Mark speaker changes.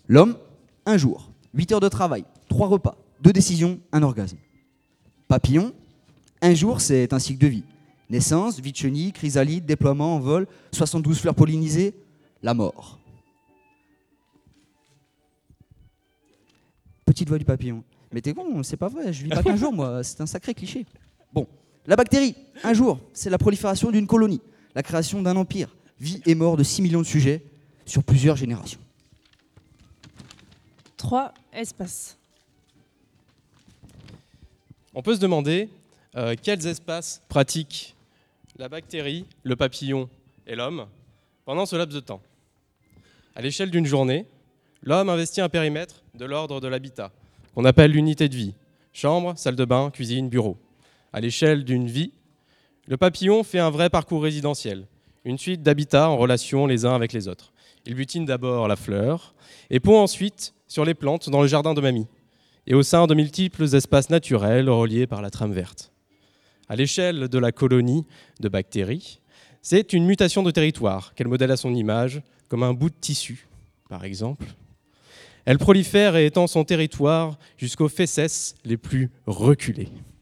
Speaker 1: L'homme, un jour, 8 heures de travail, 3 repas, 2 décisions, un orgasme. Papillon, un jour, c'est un cycle de vie. Naissance, vie de chenille, chrysalide, déploiement, envol, 72 fleurs pollinisées, la mort. Petite voix du papillon. Mais t'es con, c'est pas vrai, je vis pas qu'un jour, moi, c'est un sacré cliché. Bon, la bactérie, un jour, c'est la prolifération d'une colonie, la création d'un empire, vie et mort de 6 millions de sujets sur plusieurs générations.
Speaker 2: 3. Espace.
Speaker 3: On peut se demander quels espaces pratiquent la bactérie, le papillon et l'homme pendant ce laps de temps. À l'échelle d'une journée, l'homme investit un périmètre de l'ordre de l'habitat, qu'on appelle l'unité de vie, chambre, salle de bain, cuisine, bureau. À l'échelle d'une vie, le papillon fait un vrai parcours résidentiel, une suite d'habitats en relation les uns avec les autres. Il butine d'abord la fleur et pond ensuite sur les plantes dans le jardin de mamie et au sein de multiples espaces naturels reliés par la trame verte. À l'échelle de la colonie de bactéries, c'est une mutation de territoire qu'elle modèle à son image, comme un bout de tissu, par exemple. Elle prolifère et étend son territoire jusqu'aux fesses les plus reculées.